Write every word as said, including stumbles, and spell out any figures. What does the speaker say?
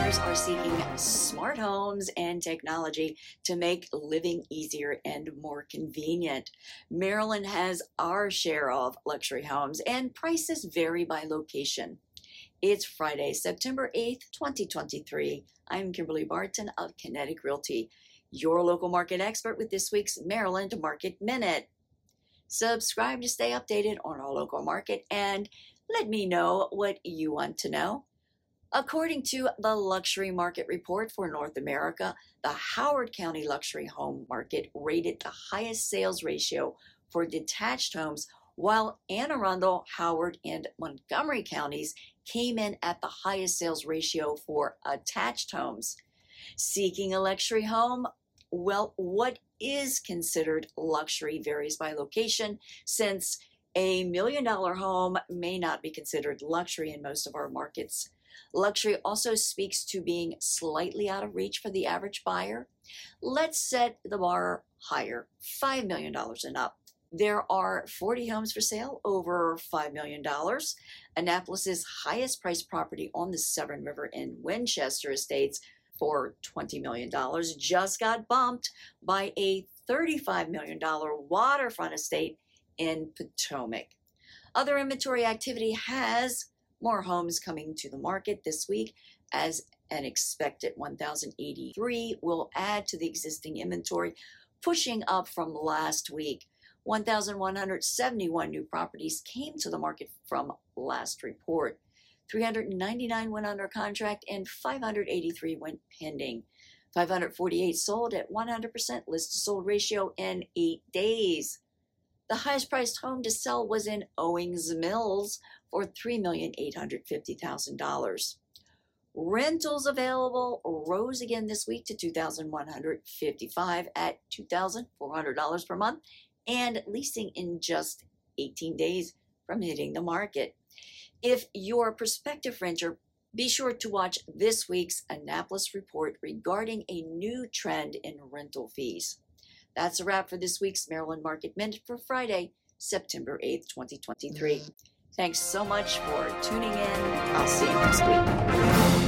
buyers are seeking smart homes and technology to make living easier and more convenient. Maryland has our share of luxury homes, and prices vary by location. It's Friday, September eighth, twenty twenty-three. I'm Kimberly Barton of Kinetic Realty, your local market expert with this week's Maryland Market Minute. Subscribe to stay updated on our local market and let me know what you want to know. According to the Luxury Market Report for North America, the Howard County luxury home market rated the highest sales ratio for detached homes, while Anne Arundel, Howard, and Montgomery counties came in at the highest sales ratio for attached homes. Seeking a luxury home? Well, what is considered luxury varies by location, since a million dollar home may not be considered luxury in most of our markets. Luxury also speaks to being slightly out of reach for the average buyer. Let's set the bar higher, five million dollars and up. There are forty homes for sale over five million dollars. Annapolis's highest priced property on the Severn River in Winchester Estates for twenty million dollars just got bumped by a thirty-five million dollars waterfront estate in Potomac. Other inventory activity has more homes coming to the market this week, as an expected one thousand eighty-three will add to the existing inventory, pushing up from last week. one thousand one hundred seventy-one new properties came to the market from last report. three hundred ninety-nine went under contract and five hundred eighty-three went pending. five hundred forty-eight sold at one hundred percent list to sold ratio in eight days. The highest priced home to sell was in Owings Mills for three million eight hundred fifty thousand dollars. Rentals available rose again this week to two thousand one hundred fifty-five at two thousand four hundred dollars per month, and leasing in just eighteen days from hitting the market. If you're a prospective renter, be sure to watch this week's Annapolis report regarding a new trend in rental fees. That's a wrap for this week's Maryland Market Minute for Friday, September eighth, twenty twenty-three. Thanks so much for tuning in. I'll see you next week.